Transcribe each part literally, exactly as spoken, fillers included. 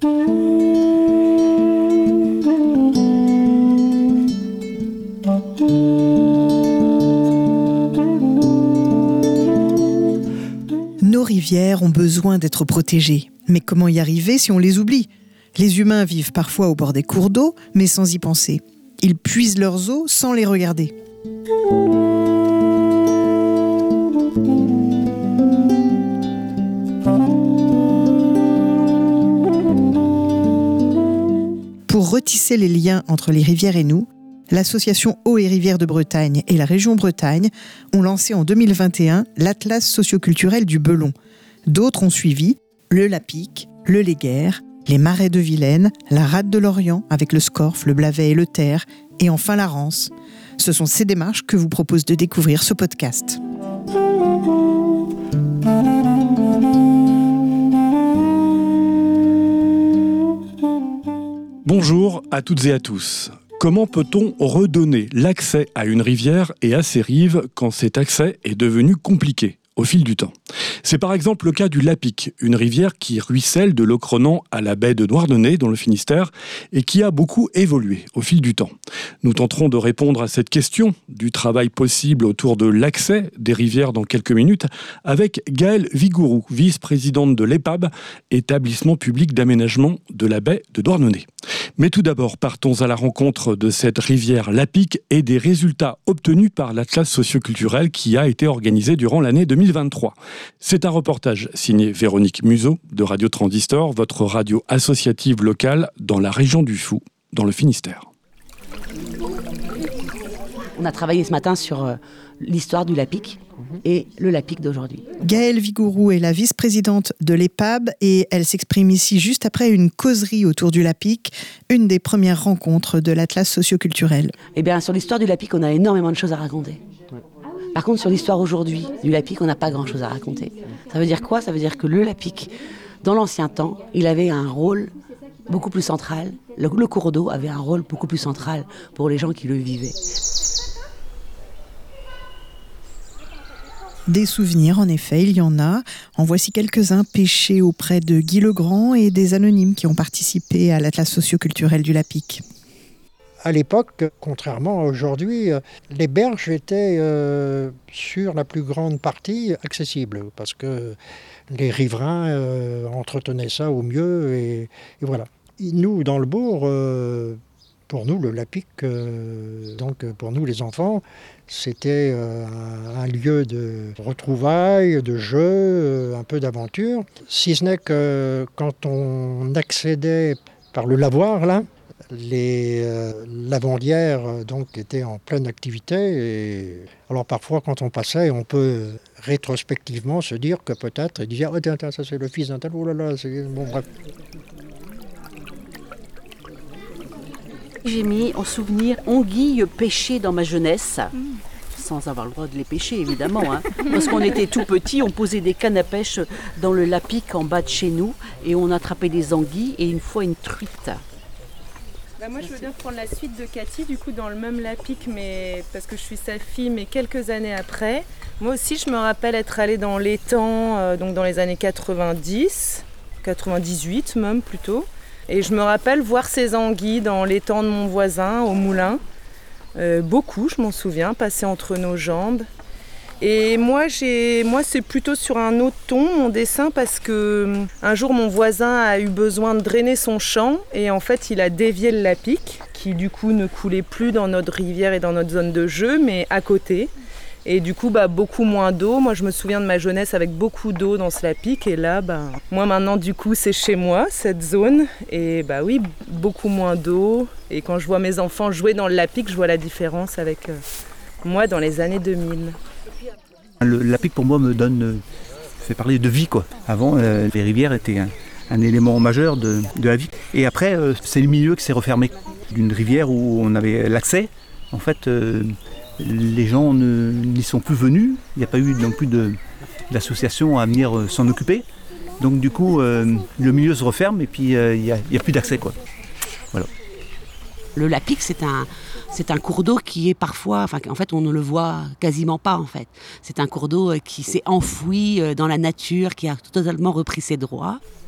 Nos rivières ont besoin d'être protégées. Mais comment y arriver si on les oublie ? Les humains vivent parfois au bord des cours d'eau, mais sans y penser. Ils puisent leurs eaux sans les regarder. Pour retisser les liens entre les rivières et nous, l'association Eaux et Rivières de Bretagne et la région Bretagne ont lancé en deux mille vingt et un l'Atlas socioculturel du Belon. D'autres ont suivi, le Lapic, le Léguerre, les Marais de Vilaine, la Rade de l'Orient avec le Scorff, le Blavet et le Ter, et enfin la Rance. Ce sont ces démarches que vous propose de découvrir ce podcast. Bonjour à toutes et à tous. Comment peut-on redonner l'accès à une rivière et à ses rives quand cet accès est devenu compliqué au fil du temps ? C'est par exemple le cas du Lapic, une rivière qui ruisselle de Locronan à la baie de Douarnenez dans le Finistère et qui a beaucoup évolué au fil du temps. Nous tenterons de répondre à cette question du travail possible autour de l'accès des rivières dans quelques minutes avec Gaëlle Vigourou, vice-présidente de l'E P A B, établissement public d'aménagement de la baie de Douarnenez. Mais tout d'abord, partons à la rencontre de cette rivière Lapic et des résultats obtenus par l'Atlas socioculturel qui a été organisé durant l'année deux mille vingt-trois. C'est un reportage signé Véronique Museau de Radio Transistor, votre radio associative locale dans la région du Fou, dans le Finistère. On a travaillé ce matin sur euh, l'histoire du Lapic et le Lapic d'aujourd'hui. Gaëlle Vigourou est la vice-présidente de l'E P A B et elle s'exprime ici juste après une causerie autour du Lapic, une des premières rencontres de l'Atlas socioculturel. Eh bien, sur l'histoire du Lapic, on a énormément de choses à raconter. Par contre, sur l'histoire aujourd'hui du Lapic, on n'a pas grand-chose à raconter. Ça veut dire quoi ? Ça veut dire que le Lapic, dans l'ancien temps, il avait un rôle beaucoup plus central. Le, le cours d'eau avait un rôle beaucoup plus central pour les gens qui le vivaient. Des souvenirs, en effet, il y en a. En voici quelques-uns pêchés auprès de Guy Legrand et des anonymes qui ont participé à l'Atlas socioculturel du Lapic. À l'époque, contrairement à aujourd'hui, les berges étaient euh, sur la plus grande partie accessibles parce que les riverains euh, entretenaient ça au mieux et, et voilà. Nous, dans le bourg, euh, pour nous, le Lapic, euh, donc pour nous les enfants, c'était euh, un, un lieu de retrouvailles, de jeu, euh, un peu d'aventure. Si ce n'est que quand on accédait par le lavoir, là, les euh, lavandières donc, étaient en pleine activité. Et alors parfois, quand on passait, on peut rétrospectivement se dire que peut-être, il disait « Oh tiens, tiens, ça c'est le fils d'un tel, oh là là, c'est... » Bon, bref. J'ai mis en souvenir anguilles pêchées dans ma jeunesse. Mmh. Sans avoir le droit de les pêcher, évidemment. Hein. Parce qu'on était tout petits, on posait des cannes à pêche dans le Lapic en bas de chez nous et on attrapait des anguilles et une fois une truite. Bah moi, je veux bien prendre la suite de Cathy, du coup, dans le même Lapic, mais parce que je suis sa fille, mais quelques années après. Moi aussi, je me rappelle être allée dans l'étang, euh, donc dans les années quatre-vingt-dix, quatre-vingt-dix-huit même plutôt. Et je me rappelle voir ces anguilles dans l'étang de mon voisin, au moulin. Euh, beaucoup, je m'en souviens, passer entre nos jambes. Et moi, j'ai, moi, c'est plutôt sur un autre ton, mon dessin, parce que un jour, mon voisin a eu besoin de drainer son champ et en fait, il a dévié le Lapic, qui du coup ne coulait plus dans notre rivière et dans notre zone de jeu, mais à côté. Et du coup, bah, beaucoup moins d'eau. Moi, je me souviens de ma jeunesse avec beaucoup d'eau dans ce Lapic. Et là, bah, moi, maintenant, du coup, c'est chez moi, cette zone. Et bah oui, beaucoup moins d'eau. Et quand je vois mes enfants jouer dans le Lapic, je vois la différence avec euh, moi dans les années deux mille. Le Lapic, pour moi, me donne, euh, fait parler de vie, quoi. Avant, euh, les rivières étaient un, un élément majeur de, de la vie. Et après, euh, c'est le milieu qui s'est refermé. D'une rivière où on avait l'accès, en fait, euh, les gens ne, n'y sont plus venus. Il n'y a pas eu non plus de, d'association à venir euh, s'en occuper. Donc du coup, euh, le milieu se referme et puis euh, il n'y a, a plus d'accès, quoi. Voilà. Le Lapic, c'est un, c'est un cours d'eau qui est parfois... Enfin, en fait, on ne le voit quasiment pas, en fait. C'est un cours d'eau qui s'est enfoui dans la nature, qui a totalement repris ses droits.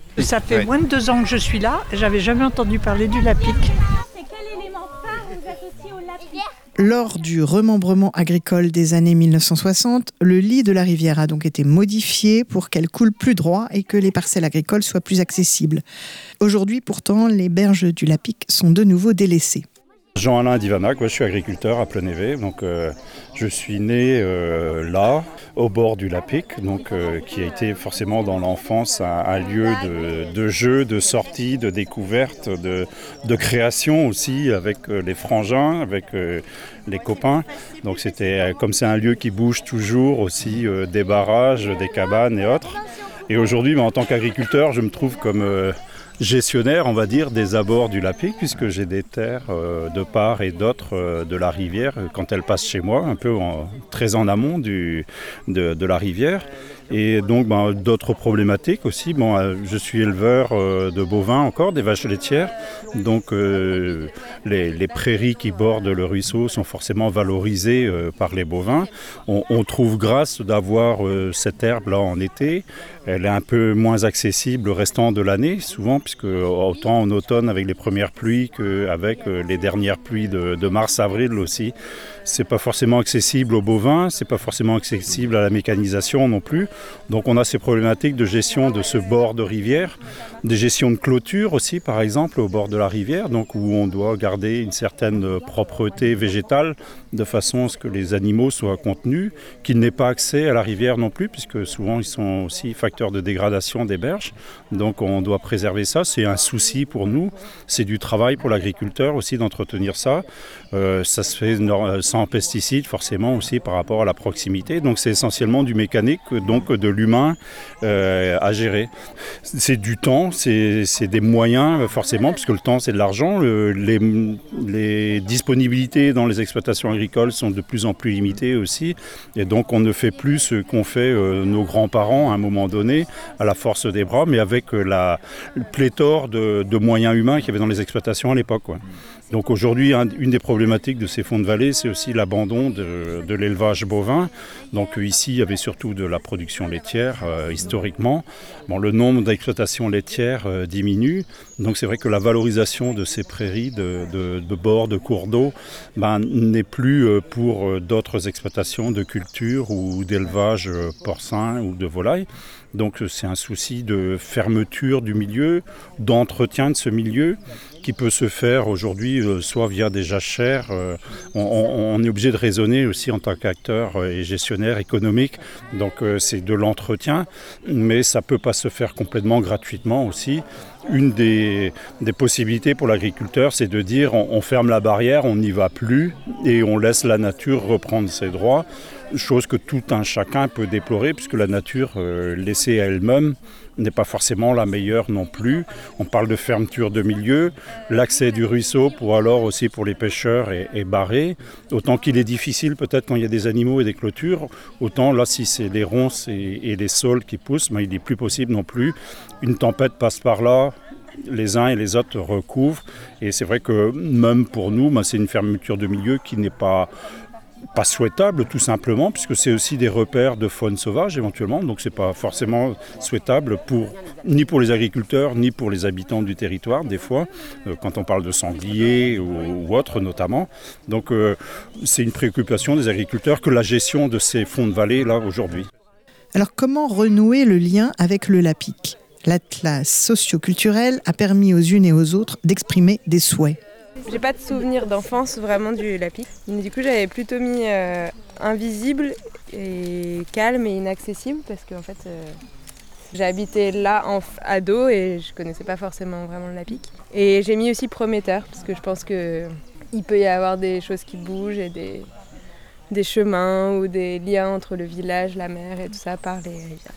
Ça fait ouais. moins de deux ans que je suis là, j'avais jamais entendu parler du Lapic. C'est quel élément phare vous associez au Lapic ? Lors du remembrement agricole des années mille neuf cent soixante, le lit de la rivière a donc été modifié pour qu'elle coule plus droit et que les parcelles agricoles soient plus accessibles. Aujourd'hui, pourtant, les berges du Lapic sont de nouveau délaissées. Jean-Alain Divanac, je suis agriculteur à Plonévé, donc euh, je suis né euh, là, au bord du Lapic, donc euh, qui a été forcément dans l'enfance un, un lieu de, de jeu, de sortie, de découverte, de, de création aussi avec euh, les frangins, avec euh, les copains. Donc c'était euh, comme c'est un lieu qui bouge toujours aussi euh, des barrages, des cabanes et autres. Et aujourd'hui, bah, en tant qu'agriculteur, je me trouve comme euh, gestionnaire, on va dire, des abords du Lapic, puisque j'ai des terres euh, de part et d'autre euh, de la rivière quand elle passe chez moi, un peu en, très en amont du, de, de la rivière. Et donc ben, d'autres problématiques aussi. Bon, euh, je suis éleveur euh, de bovins encore, des vaches laitières. Donc euh, les, les prairies qui bordent le ruisseau sont forcément valorisées euh, par les bovins. On, on trouve grâce d'avoir euh, cette herbe-là en été. Elle est un peu moins accessible le restant de l'année, souvent, puisque autant en automne avec les premières pluies qu'avec euh, les dernières pluies de, de mars-avril aussi. C'est pas forcément accessible aux bovins, c'est pas forcément accessible à la mécanisation non plus. Donc on a ces problématiques de gestion de ce bord de rivière, des gestions de clôture aussi par exemple au bord de la rivière, donc où on doit garder une certaine propreté végétale de façon à ce que les animaux soient contenus, qu'ils n'aient pas accès à la rivière non plus, puisque souvent ils sont aussi facteurs de dégradation des berges. Donc on doit préserver ça, c'est un souci pour nous, c'est du travail pour l'agriculteur aussi d'entretenir ça. Euh, ça se fait sans pesticides forcément aussi par rapport à la proximité, donc c'est essentiellement du mécanique, donc de l'humain euh, à gérer. C'est du temps, c'est, c'est des moyens forcément, puisque le temps c'est de l'argent, le, les, les disponibilités dans les exploitations agricoles sont de plus en plus limitées aussi, et donc on ne fait plus ce qu'ont fait euh, nos grands-parents à un moment donné, à la force des bras, mais avec euh, la le pléthore de, de moyens humains qu'il y avait dans les exploitations à l'époque, quoi. Donc aujourd'hui, un, une des problématiques de ces fonds de vallée, c'est aussi l'abandon de, de l'élevage bovin. Donc ici, il y avait surtout de la production laitière, euh, historiquement. Bon, le nombre d'exploitations laitières euh, diminue. Donc c'est vrai que la valorisation de ces prairies, de, de, de bords, de cours d'eau, ben, n'est plus euh, pour euh, d'autres exploitations de culture ou d'élevage euh, porcin ou de volaille. Donc c'est un souci de fermeture du milieu, d'entretien de ce milieu, qui peut se faire aujourd'hui euh, soit via des jachères. Euh, on, on est obligé de raisonner aussi en tant qu'acteur euh, et gestionnaire économique. Donc euh, c'est de l'entretien, mais ça ne peut pas se faire complètement gratuitement aussi. Une des, des possibilités pour l'agriculteur, c'est de dire on, on ferme la barrière, on n'y va plus et on laisse la nature reprendre ses droits. Chose que tout un chacun peut déplorer, puisque la nature euh, laissée à elle-même n'est pas forcément la meilleure non plus. On parle de fermeture de milieu, l'accès du ruisseau pour alors aussi pour les pêcheurs est, est barré. Autant qu'il est difficile peut-être quand il y a des animaux et des clôtures, autant là si c'est les ronces et, et les saules qui poussent, ben, il n'est plus possible non plus. Une tempête passe par là, les uns et les autres recouvrent. Et c'est vrai que même pour nous, ben, c'est une fermeture de milieu qui n'est pas... pas souhaitable tout simplement, puisque c'est aussi des repères de faune sauvage éventuellement, donc c'est pas forcément souhaitable pour, ni pour les agriculteurs ni pour les habitants du territoire des fois, euh, quand on parle de sangliers ou, ou autres notamment. Donc euh, c'est une préoccupation des agriculteurs que la gestion de ces fonds de vallée là aujourd'hui. Alors comment renouer le lien avec le Lapic ? L'atlas socio-culturel a permis aux unes et aux autres d'exprimer des souhaits. J'ai pas de souvenir d'enfance vraiment du Lapic. Du coup, j'avais plutôt mis euh, invisible et calme et inaccessible parce que en fait, euh, j'ai habité là en ado et je connaissais pas forcément vraiment le Lapic. Et j'ai mis aussi prometteur parce que je pense que il peut y avoir des choses qui bougent et des, des chemins ou des liens entre le village, la mer et tout ça par les rivières.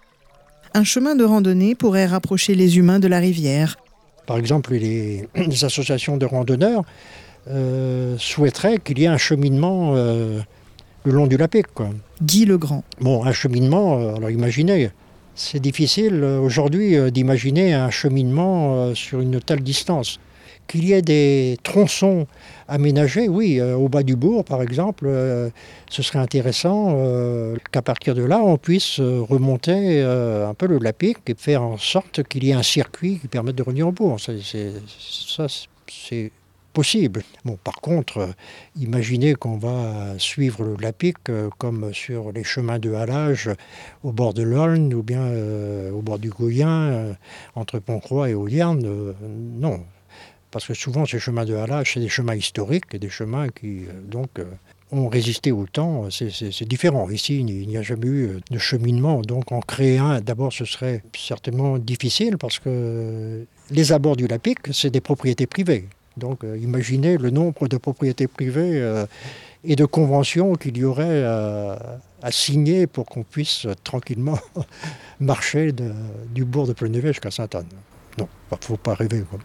Un chemin de randonnée pourrait rapprocher les humains de la rivière. Par exemple, les, les associations de randonneurs euh, souhaiteraient qu'il y ait un cheminement euh, le long du Lapic, quoi. Guy Legrand. Bon, un cheminement, euh, alors imaginez, c'est difficile euh, aujourd'hui euh, d'imaginer un cheminement euh, sur une telle distance. qu'il y ait des tronçons aménagés, oui, euh, au bas du bourg par exemple, euh, ce serait intéressant euh, qu'à partir de là on puisse euh, remonter euh, un peu le Lapic et faire en sorte qu'il y ait un circuit qui permette de revenir au bourg. Ça, c'est, ça, c'est possible. Bon, par contre, euh, imaginez qu'on va suivre le Lapic euh, comme sur les chemins de halage au bord de l'Aulne ou bien euh, au bord du Goyen, euh, entre Pont-Croix et Audierne. Euh, non. Parce que souvent, ces chemins de halage, c'est des chemins historiques et des chemins qui, euh, donc, euh, ont résisté au temps. C'est, c'est, c'est différent. Ici, il n'y a jamais eu de cheminement. Donc, en créer un, d'abord, ce serait certainement difficile parce que les abords du Lapic, c'est des propriétés privées. Donc, euh, imaginez le nombre de propriétés privées euh, et de conventions qu'il y aurait euh, à signer pour qu'on puisse euh, tranquillement marcher de, du bourg de Plonévé jusqu'à Sainte-Anne. Non, il ne faut pas rêver, quoi.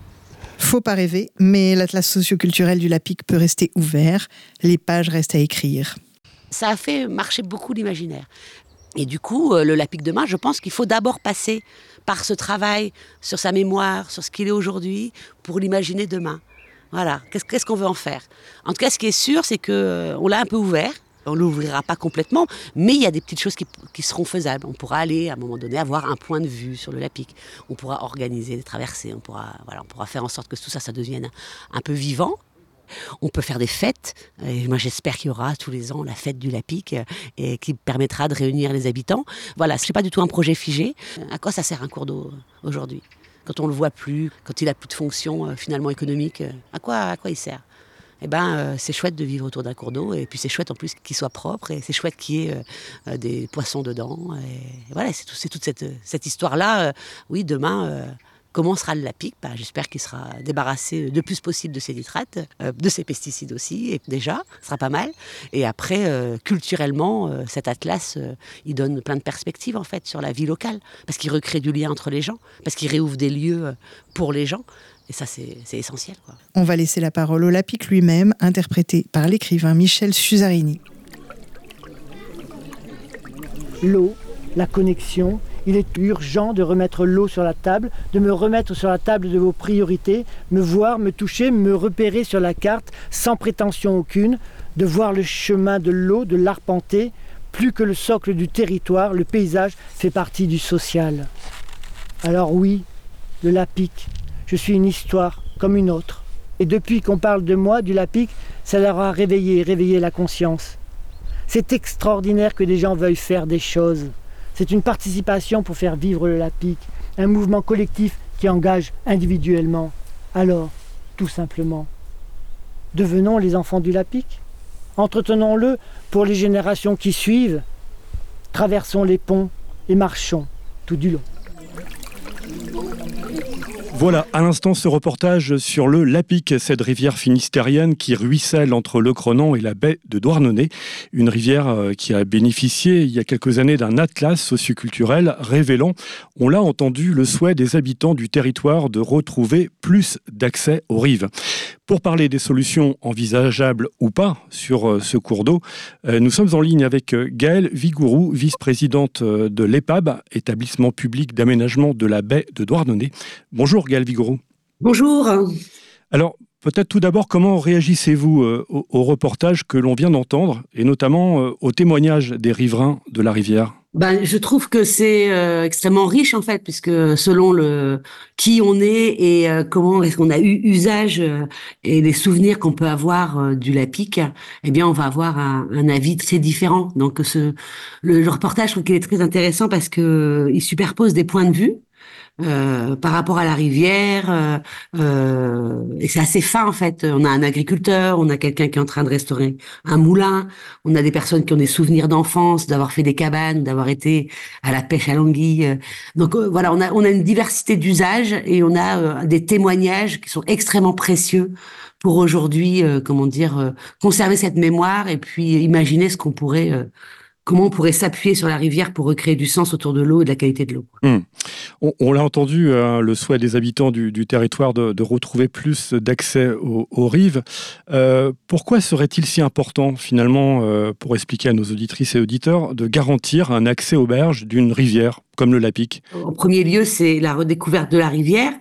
Faut pas rêver, mais l'atlas socioculturel du Lapic peut rester ouvert. Les pages restent à écrire. Ça a fait marcher beaucoup l'imaginaire. Et du coup, le Lapic demain, je pense qu'il faut d'abord passer par ce travail sur sa mémoire, sur ce qu'il est aujourd'hui, pour l'imaginer demain. Voilà, qu'est-ce, qu'est-ce qu'on veut en faire ? En tout cas, ce qui est sûr, c'est qu'on l'a un peu ouvert. On ne l'ouvrira pas complètement, mais il y a des petites choses qui, qui seront faisables. On pourra aller, à un moment donné, avoir un point de vue sur le Lapic. On pourra organiser des traversées. On pourra, voilà, on pourra faire en sorte que tout ça, ça devienne un peu vivant. On peut faire des fêtes. Et moi, j'espère qu'il y aura tous les ans la fête du Lapic et qui permettra de réunir les habitants. Voilà, ce n'est pas du tout un projet figé. À quoi ça sert un cours d'eau aujourd'hui ? Quand on ne le voit plus, quand il n'a plus de fonction finalement économique, à quoi, à quoi il sert ? Eh ben, euh, c'est chouette de vivre autour d'un cours d'eau, et puis c'est chouette en plus qu'il soit propre, et c'est chouette qu'il y ait euh, des poissons dedans. Et voilà, c'est, tout, c'est toute cette, cette histoire-là. Euh, oui, demain, euh, comment sera le Lapic ? Ben, j'espère qu'il sera débarrassé le plus possible de ses nitrates, euh, de ses pesticides aussi, et déjà, ce sera pas mal. Et après, euh, culturellement, euh, cet atlas, euh, il donne plein de perspectives en fait sur la vie locale, parce qu'il recrée du lien entre les gens, parce qu'il réouvre des lieux pour les gens. Et ça, c'est, c'est essentiel, quoi. On va laisser la parole au Lapic lui-même, interprété par l'écrivain Michel Suzarini. L'eau, la connexion, il est urgent de remettre l'eau sur la table, de me remettre sur la table de vos priorités, me voir, me toucher, me repérer sur la carte, sans prétention aucune, de voir le chemin de l'eau, de l'arpenter. Plus que le socle du territoire, le paysage fait partie du social. Alors oui, le Lapic, je suis une histoire comme une autre. Et depuis qu'on parle de moi, du Lapic, ça leur a réveillé, réveillé la conscience. C'est extraordinaire que des gens veuillent faire des choses. C'est une participation pour faire vivre le Lapic, un mouvement collectif qui engage individuellement. Alors, tout simplement, devenons les enfants du Lapic. Entretenons-le pour les générations qui suivent. Traversons les ponts et marchons tout du long. Voilà, à l'instant, ce reportage sur le Lapic, cette rivière finistérienne qui ruisselle entre le Crenan et la baie de Douarnenez. Une rivière qui a bénéficié il y a quelques années d'un atlas socioculturel révélant, on l'a entendu, le souhait des habitants du territoire de retrouver plus d'accès aux rives. Pour parler des solutions envisageables ou pas sur ce cours d'eau, nous sommes en ligne avec Gaëlle Vigourou, vice-présidente de l'E P A B, établissement public d'aménagement de la baie de Douarnenez. Bonjour Gaëlle Vigourou. Bonjour. Alors, peut-être tout d'abord, comment réagissez-vous euh, au, au reportage que l'on vient d'entendre, et notamment euh, au témoignage des riverains de la rivière ? Ben, je trouve que c'est euh, extrêmement riche en fait, puisque selon le qui on est et euh, comment est-ce qu'on a eu usage euh, et les souvenirs qu'on peut avoir euh, du Lapic, eh bien on va avoir un, un avis très différent. Donc ce le, le reportage, je trouve qu'il est très intéressant parce que euh, il superpose des points de vue. Euh, par rapport à la rivière, euh, euh, et c'est assez fin en fait. On a un agriculteur, on a quelqu'un qui est en train de restaurer un moulin, on a des personnes qui ont des souvenirs d'enfance, d'avoir fait des cabanes, d'avoir été à la pêche à l'anguille. Donc euh, voilà, on a on a une diversité d'usages et on a euh, des témoignages qui sont extrêmement précieux pour aujourd'hui, euh, comment dire, euh, conserver cette mémoire et puis imaginer ce qu'on pourrait euh, comment on pourrait s'appuyer sur la rivière pour recréer du sens autour de l'eau et de la qualité de l'eau. Mmh. On, on l'a entendu, hein, le souhait des habitants du, du territoire de, de retrouver plus d'accès aux, aux rives. Euh, pourquoi serait-il si important, finalement, euh, pour expliquer à nos auditrices et auditeurs, de garantir un accès aux berges d'une rivière comme le Lapic ? En premier lieu, c'est la redécouverte de la rivière.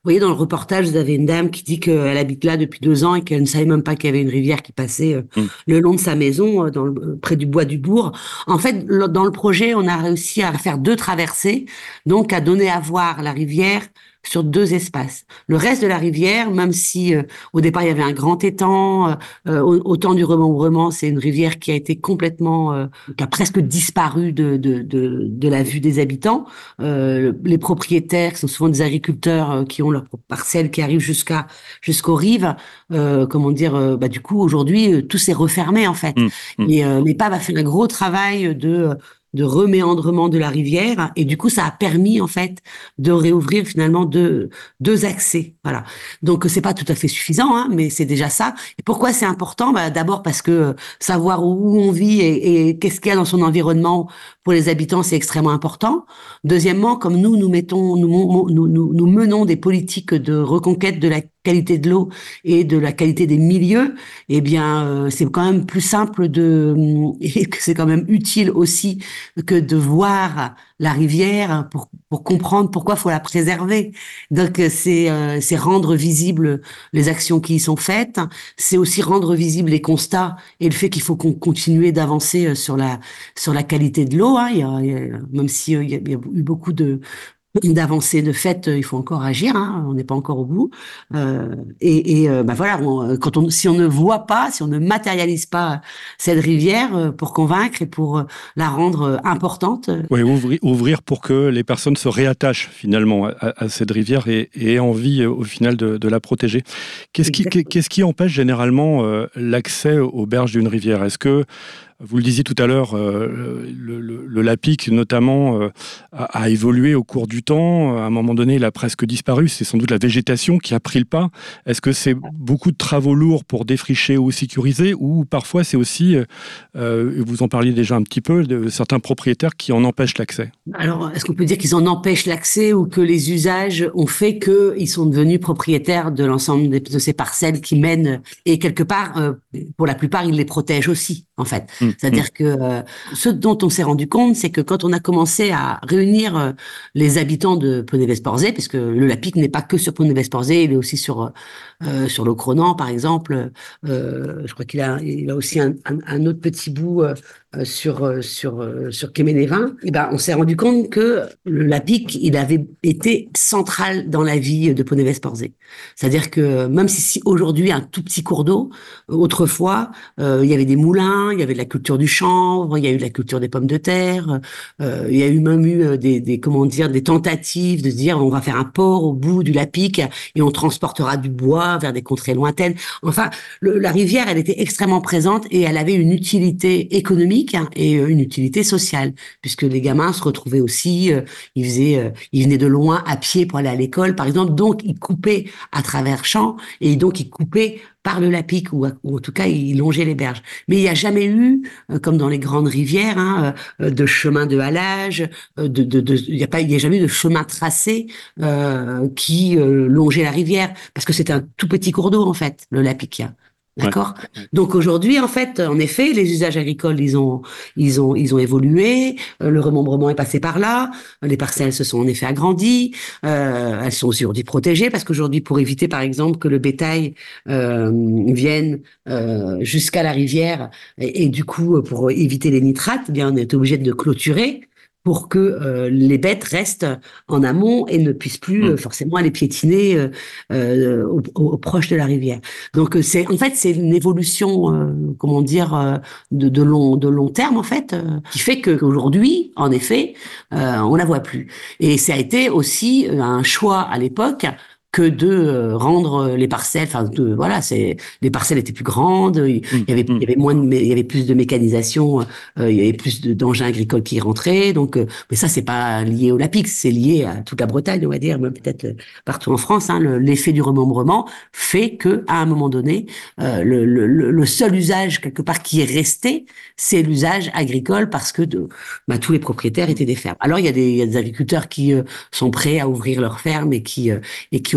voyez, dans le reportage, vous avez une dame qui dit qu'elle habite là depuis deux ans et qu'elle ne savait même pas qu'il y avait une rivière qui passait euh, mmh. le long de sa maison, euh, dans le, près du bois du bourg. En fait, le, dans le projet, on a réussi à faire deux traversées, donc à donner à voir la rivière sur deux espaces. Le reste de la rivière, même si euh, au départ il y avait un grand étang, euh, euh, au, au temps du remembrement, c'est une rivière qui a été complètement, euh, qui a presque disparu de de de, de la vue des habitants. Euh, les propriétaires, qui sont souvent des agriculteurs euh, qui ont leurs parcelles qui arrivent jusqu'à jusqu'aux rives, euh, comment dire, euh, bah du coup aujourd'hui euh, tout s'est refermé en fait. Mmh, mmh. Et euh, l'épave a fait un gros travail de de reméandrement de la rivière, et du coup ça a permis en fait de réouvrir finalement deux deux accès. Voilà. Donc c'est pas tout à fait suffisant, hein, mais c'est déjà ça. Et pourquoi c'est important? Bah, d'abord parce que savoir où on vit et, et qu'est-ce qu'il y a dans son environnement pour les habitants, c'est extrêmement important. Deuxièmement, comme nous nous mettons nous nous nous, nous menons des politiques de reconquête de la qualité de l'eau et de la qualité des milieux, eh bien, euh, c'est quand même plus simple de, et que c'est quand même utile aussi que de voir la rivière pour pour comprendre pourquoi faut la préserver. Donc c'est euh, c'est rendre visible les actions qui y sont faites, c'est aussi rendre visible les constats et le fait qu'il faut qu'on continue d'avancer sur la sur la qualité de l'eau. Hein. Il y a, il y a, même si euh, il y a, il y a eu beaucoup de d'avancées de fait, il faut encore agir, hein, on n'est pas encore au bout. Euh, et et euh, bah voilà, on, quand on, si on ne voit pas, si on ne matérialise pas cette rivière euh, pour convaincre et pour euh, la rendre euh, importante. Oui, ouvrir, ouvrir pour que les personnes se réattachent finalement à, à cette rivière et, et aient envie euh, au final de, de la protéger. Qu'est-ce qui, qu'est-ce qui empêche généralement euh, l'accès aux berges d'une rivière? Est-ce que vous le disiez tout à l'heure, euh, le, le, le Lapic notamment euh, a, a évolué au cours du temps. À un moment donné, il a presque disparu. C'est sans doute la végétation qui a pris le pas. Est-ce que c'est beaucoup de travaux lourds pour défricher ou sécuriser, ou parfois c'est aussi, euh, vous en parliez déjà un petit peu, de certains propriétaires qui en empêchent l'accès? Alors, est-ce qu'on peut dire qu'ils en empêchent l'accès ou que les usages ont fait qu'ils sont devenus propriétaires de l'ensemble de, de ces parcelles qui mènent, et quelque part, euh, pour la plupart, ils les protègent aussi, en fait. Mmh. C'est-à-dire que euh, ce dont on s'est rendu compte, c'est que quand on a commencé à réunir euh, les habitants de Pont-Neves-Porzay, puisque le Lapic n'est pas que sur Pont-Neves-Porzay, il est aussi sur euh, sur l'Ocronan, par exemple. Euh, je crois qu'il a il a aussi un, un, un autre petit bout euh, sur sur euh, sur Quéménévin. Et ben, on s'est rendu compte que le Lapic, il avait été central dans la vie de Pont-Neves-Porzay. C'est-à-dire que même si, si aujourd'hui un tout petit cours d'eau, autrefois euh, il y avait des moulins, il y avait de la culture du chanvre, il y a eu la culture des pommes de terre, euh, il y a eu même eu des, des comment dire des tentatives de se dire on va faire un port au bout du Lapic et on transportera du bois vers des contrées lointaines. Enfin, le, la rivière, elle était extrêmement présente et elle avait une utilité économique hein, et une utilité sociale, puisque les gamins se retrouvaient aussi, euh, ils faisaient, euh, ils venaient de loin à pied pour aller à l'école, par exemple, donc ils coupaient à travers champs et donc ils coupaient par le Lapic, ou, ou en tout cas, ils longeaient les berges. Mais il n'y a jamais eu, euh, comme dans les grandes rivières, hein, euh, de chemin de halage, euh, de, de, de, il n'y a pas, il n'y a jamais eu de chemin tracé euh, qui euh, longeait la rivière, parce que c'est un tout petit cours d'eau en fait, le Lapic. D'accord. Ouais. Donc aujourd'hui, en fait, en effet, les usages agricoles, ils ont, ils ont, ils ont évolué. Euh, le remembrement est passé par là. Les parcelles se sont en effet agrandies. Euh, elles sont aujourd'hui protégées parce qu'aujourd'hui, pour éviter, par exemple, que le bétail euh, vienne euh, jusqu'à la rivière et, et du coup, pour éviter les nitrates, eh bien, on est obligé de clôturer pour que euh, les bêtes restent en amont et ne puissent plus euh, forcément aller piétiner euh, euh, au, au proche de la rivière. Donc c'est en fait c'est une évolution, euh, comment dire, euh, de, de long de long terme en fait, euh, qui fait que qu'aujourd'hui, en effet, euh, on la voit plus. Et ça a été aussi un choix à l'époque que de euh, rendre les parcelles, enfin de, voilà, c'est les parcelles étaient plus grandes, il y avait il y avait moins de, il y avait plus de mécanisation, euh, il y avait plus de d'engins agricoles qui rentraient, donc euh, mais ça c'est pas lié au Lapic, c'est lié à toute la Bretagne, on va dire, même peut-être partout en France. Hein, le, l'effet du remembrement fait que à un moment donné, euh, le, le, le seul usage quelque part qui est resté, c'est l'usage agricole parce que de, bah, tous les propriétaires étaient des fermes. Alors il y a des, il y a des agriculteurs qui euh, sont prêts à ouvrir leurs fermes et qui euh, et qui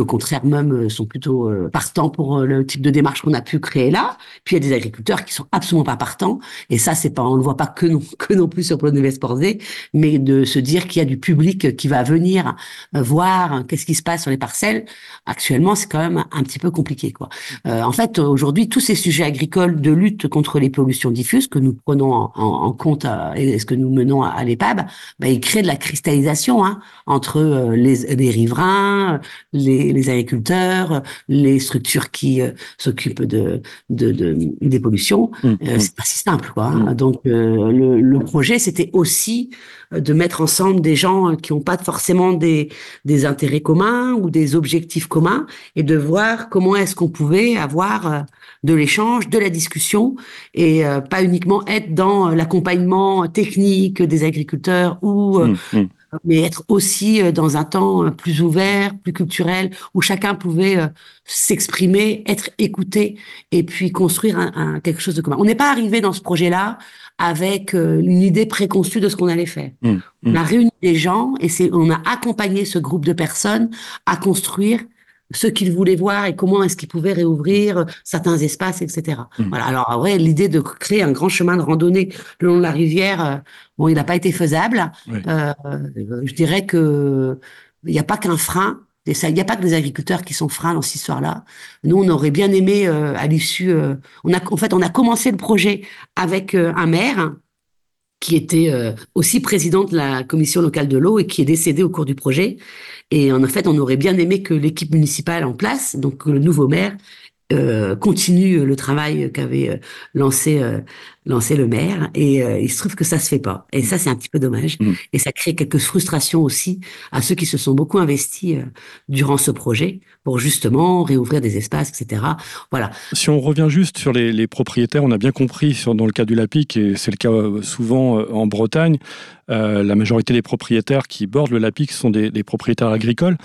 contraire même sont plutôt euh, partants pour le type de démarche qu'on a pu créer là. Puis il y a des agriculteurs qui sont absolument pas partants. Et ça, c'est pas, on le voit pas que non, que non plus sur Plonévé Sportsday, mais de se dire qu'il y a du public qui va venir euh, voir qu'est-ce qui se passe sur les parcelles. Actuellement, c'est quand même un petit peu compliqué, quoi. Euh, en fait, aujourd'hui, tous ces sujets agricoles de lutte contre les pollutions diffuses que nous prenons en, en, en compte euh, et ce que nous menons à, à l'E P A B, bah, ils créent de la cristallisation hein, entre euh, les, les riverains, les, les agriculteurs, les structures qui euh, s'occupent de, de, de des pollutions. Mmh. Euh, c'est pas si simple, quoi. Mmh. Donc, euh, le, le projet, c'était aussi de mettre ensemble des gens qui n'ont pas forcément des, des intérêts communs ou des objectifs communs et de voir comment est-ce qu'on pouvait avoir de l'échange, de la discussion et euh, pas uniquement être dans l'accompagnement technique des agriculteurs ou euh, mmh, mmh. mais être aussi dans un temps plus ouvert, plus culturel, où chacun pouvait euh, s'exprimer, être écouté et puis construire un, un, quelque chose de commun. On n'est pas arrivé dans ce projet-là avec euh, une idée préconçue de ce qu'on allait faire. Mmh, mmh. On a réuni des gens et c'est, on a accompagné ce groupe de personnes à construire ce qu'ils voulaient voir et comment est-ce qu'ils pouvaient réouvrir certains espaces, et cetera. Mmh. Voilà. Alors, en vrai, l'idée de créer un grand chemin de randonnée le long de la rivière, euh, bon, il n'a pas été faisable. Oui. Euh, je dirais que il n'y a pas qu'un frein. Et ça, il n'y a pas que les agriculteurs qui sont freins dans cette histoire-là. Nous, on aurait bien aimé, euh, à l'issue, euh, on a, en fait, on a commencé le projet avec euh, un maire qui était euh, aussi président de la commission locale de l'eau et qui est décédé au cours du projet. Et en fait, on aurait bien aimé que l'équipe municipale en place, donc le nouveau maire, euh, continue le travail qu'avait euh, lancé euh, lancé le maire. Et euh, il se trouve que ça se fait pas. Et ça, c'est un petit peu dommage. Mmh. Et ça crée quelques frustrations aussi à ceux qui se sont beaucoup investis euh, durant ce projet pour justement réouvrir des espaces, et cetera. Voilà. Si on revient juste sur les, les propriétaires, on a bien compris sur, dans le cas du Lapic, et c'est le cas souvent en Bretagne, euh, la majorité des propriétaires qui bordent le Lapic sont des, des propriétaires agricoles.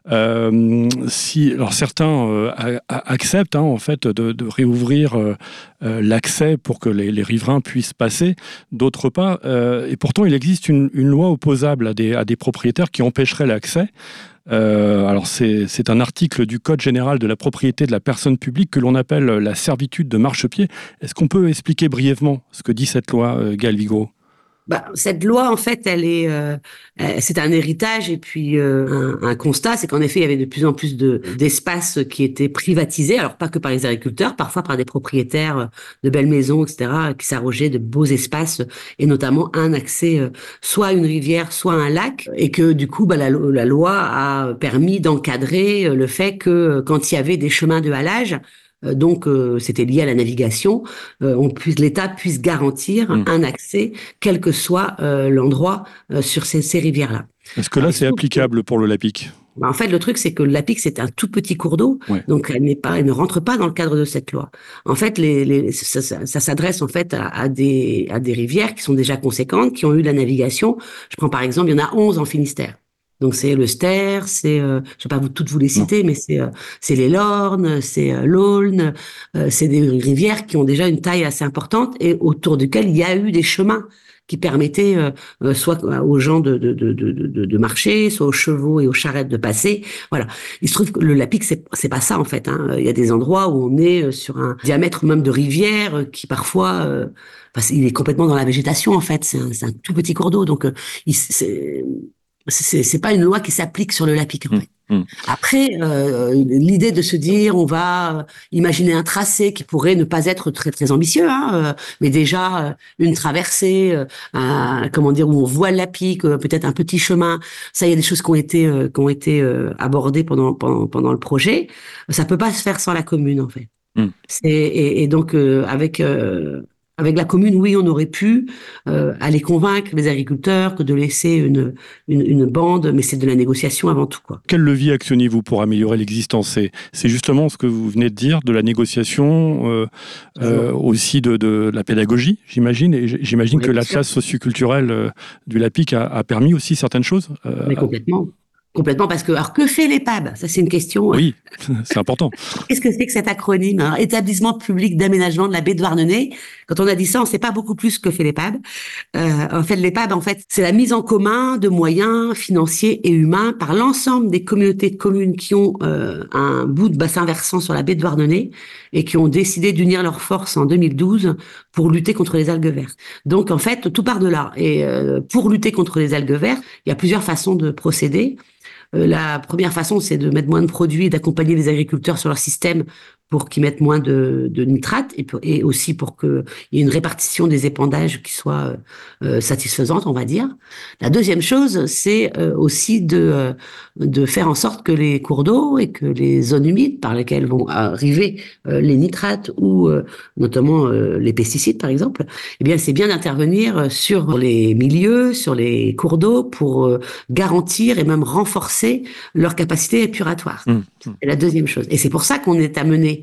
Euh, si, alors certains euh, a, a, acceptent hein, en fait de, de réouvrir euh, euh, l'accès pour que les, les riverains puissent passer, d'autres pas. Euh, et pourtant, il existe une, une loi opposable à des, à des propriétaires qui empêcherait l'accès. Euh, alors c'est, c'est un article du Code général de la propriété de la personne publique que l'on appelle la servitude de marchepied. Est-ce qu'on peut expliquer brièvement ce que dit cette loi, euh, Gaëlle Vigoureux ? Bah, cette loi, en fait, elle est, euh, c'est un héritage et puis euh, un, un constat, c'est qu'en effet, il y avait de plus en plus de d'espaces qui étaient privatisés, alors pas que par les agriculteurs, parfois par des propriétaires de belles maisons, et cetera, qui s'arrogeaient de beaux espaces et notamment un accès euh, soit à une rivière, soit à un lac, et que du coup, bah, la, la loi a permis d'encadrer le fait que quand il y avait des chemins de halage, donc euh, c'était lié à la navigation, euh, on puisse, l'État puisse garantir mmh. un accès, quel que soit euh, l'endroit euh, sur ces, ces rivières-là. Est-ce que là, Alors, c'est applicable que, pour le Lapic ? Bah, en fait, le truc, c'est que le Lapic, c'est un tout petit cours d'eau, ouais. donc elle n'est pas, elle ne rentre pas dans le cadre de cette loi. En fait, les, les, ça, ça, ça s'adresse en fait à, à des, à des rivières qui sont déjà conséquentes, qui ont eu de la navigation. Je prends par exemple, il y en a onze en Finistère. Donc c'est le Ster, c'est, euh, je vais pas vous toutes vous les citer, non. mais c'est, euh, c'est les Lornes, c'est euh, l'Aulne, euh, c'est des rivières qui ont déjà une taille assez importante et autour duquel il y a eu des chemins qui permettaient euh, soit aux gens de, de, de, de, de marcher, soit aux chevaux et aux charrettes de passer. Voilà. Il se trouve que le Lapic, c'est, c'est pas ça en fait. Hein. Il y a des endroits où on est sur un diamètre même de rivière qui parfois, euh, enfin, il est complètement dans la végétation en fait. C'est un, c'est un tout petit cours d'eau, donc euh, il, c'est C'est, c'est pas une loi qui s'applique sur le Lapic en fait. Mmh, mmh. Après, euh, l'idée de se dire on va imaginer un tracé qui pourrait ne pas être très très ambitieux, hein, euh, mais déjà euh, une traversée, euh, un, comment dire, où on voit le Lapic, euh, peut-être un petit chemin. Ça, il y a des choses qui ont été euh, qui ont été euh, abordées pendant, pendant pendant le projet. Ça peut pas se faire sans la commune en fait. Mmh. C'est, et, et donc euh, avec euh, Avec la commune, oui, on aurait pu euh, aller convaincre les agriculteurs que de laisser une, une, une bande, mais c'est de la négociation avant tout, quoi. Quel levier actionnez-vous pour améliorer l'existence ? C'est, c'est justement ce que vous venez de dire, de la négociation, euh, euh, aussi de, de la pédagogie, j'imagine. Et j'imagine oui, que la classe socioculturelle euh, du Lapic a, a permis aussi certaines choses. Euh, mais complètement. Complètement, parce que, alors que fait l'E P A B ? Ça, c'est une question. Oui, c'est important. Qu'est-ce que c'est que cet acronyme, hein ? Établissement public d'aménagement de la baie de Douarnenez. Quand on a dit ça, on ne sait pas beaucoup plus ce que fait l'E P A B. Euh, en fait, l'E P A B, en fait, c'est la mise en commun de moyens financiers et humains par l'ensemble des communautés de communes qui ont euh, un bout de bassin versant sur la baie de Douarnenez et qui ont décidé d'unir leurs forces en deux mille douze pour lutter contre les algues vertes. Donc, en fait, tout part de là. Et euh, pour lutter contre les algues vertes, il y a plusieurs façons de procéder. La première façon, c'est de mettre moins de produits et d'accompagner les agriculteurs sur leur système pour qu'ils mettent moins de, de nitrates et, pour, et aussi pour qu'il y ait une répartition des épandages qui soit euh, satisfaisante, on va dire. La deuxième chose, c'est euh, aussi de, euh, de faire en sorte que les cours d'eau et que les zones humides par lesquelles vont arriver euh, les nitrates ou euh, notamment euh, les pesticides, par exemple, eh bien, c'est bien d'intervenir sur les milieux, sur les cours d'eau pour euh, garantir et même renforcer leur capacité épuratoire. Mmh. C'est la deuxième chose. Et c'est pour ça qu'on est amené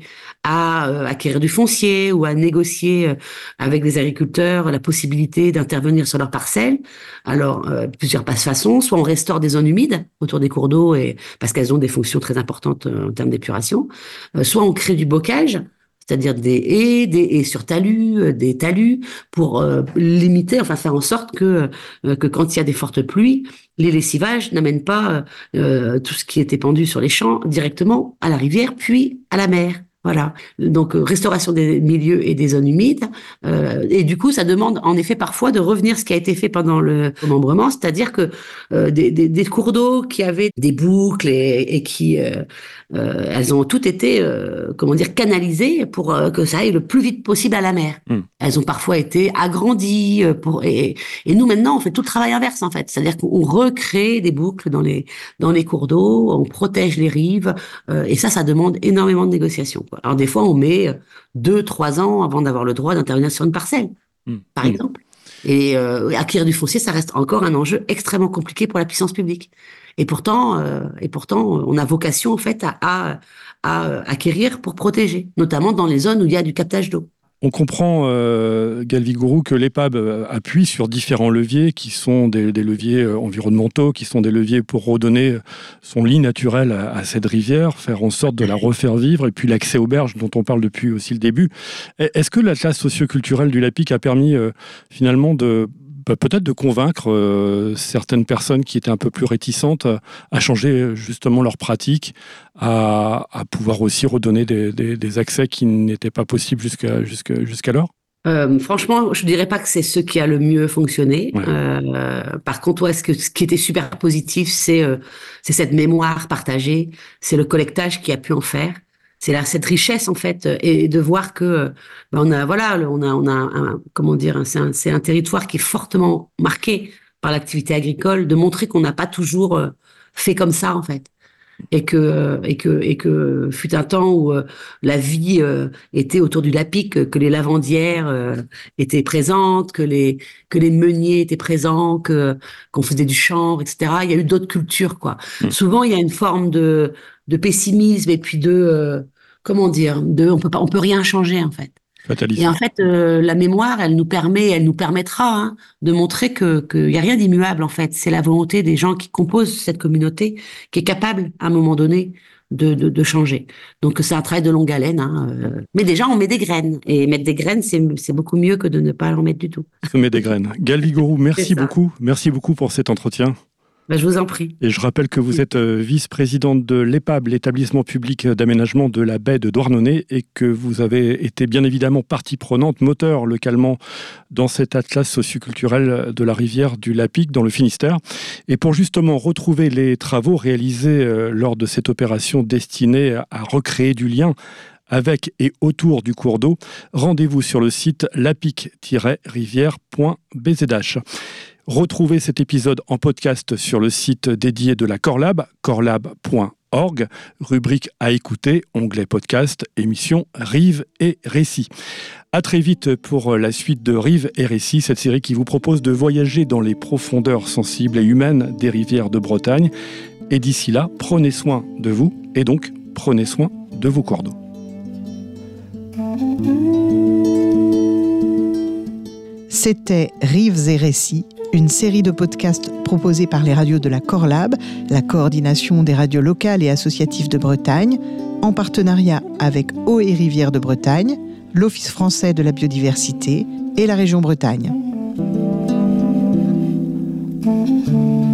à euh, acquérir du foncier ou à négocier euh, avec les agriculteurs la possibilité d'intervenir sur leurs parcelles. Alors, euh, plusieurs façons. Soit on restaure des zones humides autour des cours d'eau et, parce qu'elles ont des fonctions très importantes euh, en termes d'épuration. Euh, soit on crée du bocage, c'est-à-dire des haies, des haies sur talus, euh, des talus, pour euh, limiter, enfin faire en sorte que, euh, que quand il y a des fortes pluies, les lessivages n'amènent pas euh, tout ce qui est épandu sur les champs directement à la rivière, puis à la mer. Voilà. Donc, euh, restauration des milieux et des zones humides. Euh, et du coup, ça demande en effet parfois de revenir ce qui a été fait pendant le remembrement, c'est-à-dire que euh, des, des, des cours d'eau qui avaient des boucles et, et qui, euh, euh, elles ont toutes été, euh, comment dire, canalisées pour euh, que ça aille le plus vite possible à la mer. Mmh. Elles ont parfois été agrandies pour, et, et nous maintenant, on fait tout le travail inverse en fait, c'est-à-dire qu'on recrée des boucles dans les dans les cours d'eau, on protège les rives, euh, et ça, ça demande énormément de négociations. Alors des fois, on met deux, trois ans avant d'avoir le droit d'intervenir sur une parcelle, mmh. par exemple. Et euh, acquérir du foncier, ça reste encore un enjeu extrêmement compliqué pour la puissance publique. Et pourtant, euh, et pourtant, on a vocation en fait à, à, à acquérir pour protéger, notamment dans les zones où il y a du captage d'eau. On comprend, euh, Galvi Gourou, que l'E P A B appuie sur différents leviers qui sont des, des leviers environnementaux, qui sont des leviers pour redonner son lit naturel à, à cette rivière, faire en sorte de la refaire vivre, et puis l'accès aux berges dont on parle depuis aussi le début. Est-ce que l'atlas socioculturel du Lapic a permis euh, finalement de peut-être de convaincre euh, certaines personnes qui étaient un peu plus réticentes à, à changer justement leurs pratiques, à, à pouvoir aussi redonner des, des, des accès qui n'étaient pas possibles jusqu'à, jusqu'à, jusqu'alors ? Euh, franchement, je dirais pas que c'est ce qui a le mieux fonctionné. Ouais. Euh, par contre, ouais, ce, que, ce qui était super positif, c'est, euh, c'est cette mémoire partagée, c'est le collectage qui a pu en faire. C'est là cette richesse en fait, et de voir que ben on a voilà, on a on a un, comment dire, c'est un, c'est un territoire qui est fortement marqué par l'activité agricole, de montrer qu'on n'a pas toujours fait comme ça en fait, et que et que et que fut un temps où euh, la vie euh, était autour du Lapic, que les lavandières euh, étaient présentes, que les que les meuniers étaient présents, que qu'on faisait du chanvre, et cetera. Il y a eu d'autres cultures quoi. Mmh. Souvent il y a une forme de de pessimisme et puis de euh, comment dire, de on peut pas, on peut rien changer en fait. Fataliste. Et en fait, euh, la mémoire, elle nous permet, elle nous permettra hein, de montrer que qu'il y a rien d'immuable en fait. C'est la volonté des gens qui composent cette communauté qui est capable à un moment donné de de, de changer. Donc c'est un travail de longue haleine. Hein, euh, mais déjà, on met des graines et mettre des graines, c'est c'est beaucoup mieux que de ne pas en mettre du tout. Semer des graines. Galvi Gourou, merci beaucoup, merci beaucoup pour cet entretien. Ben, je vous en prie. Et je rappelle que vous êtes euh, vice-présidente de l'E P A B, l'établissement public d'aménagement de la baie de Douarnenez, et que vous avez été bien évidemment partie prenante, moteur localement dans cet atlas socioculturel de la rivière du Lapic dans le Finistère. Et pour justement retrouver les travaux réalisés euh, lors de cette opération destinée à recréer du lien avec et autour du cours d'eau, rendez-vous sur le site lapic tiret rivière point b z h. Retrouvez cet épisode en podcast sur le site dédié de la Corlab, corlab point org, rubrique à écouter, onglet podcast, émission Rives et Récits. À très vite pour la suite de Rives et Récits, cette série qui vous propose de voyager dans les profondeurs sensibles et humaines des rivières de Bretagne. Et d'ici là, prenez soin de vous et donc prenez soin de vos cours d'eau. C'était Rives et Récits, une série de podcasts proposés par les radios de la Corlab, la coordination des radios locales et associatives de Bretagne, en partenariat avec Eaux et Rivières de Bretagne, l'Office français de la biodiversité et la région Bretagne.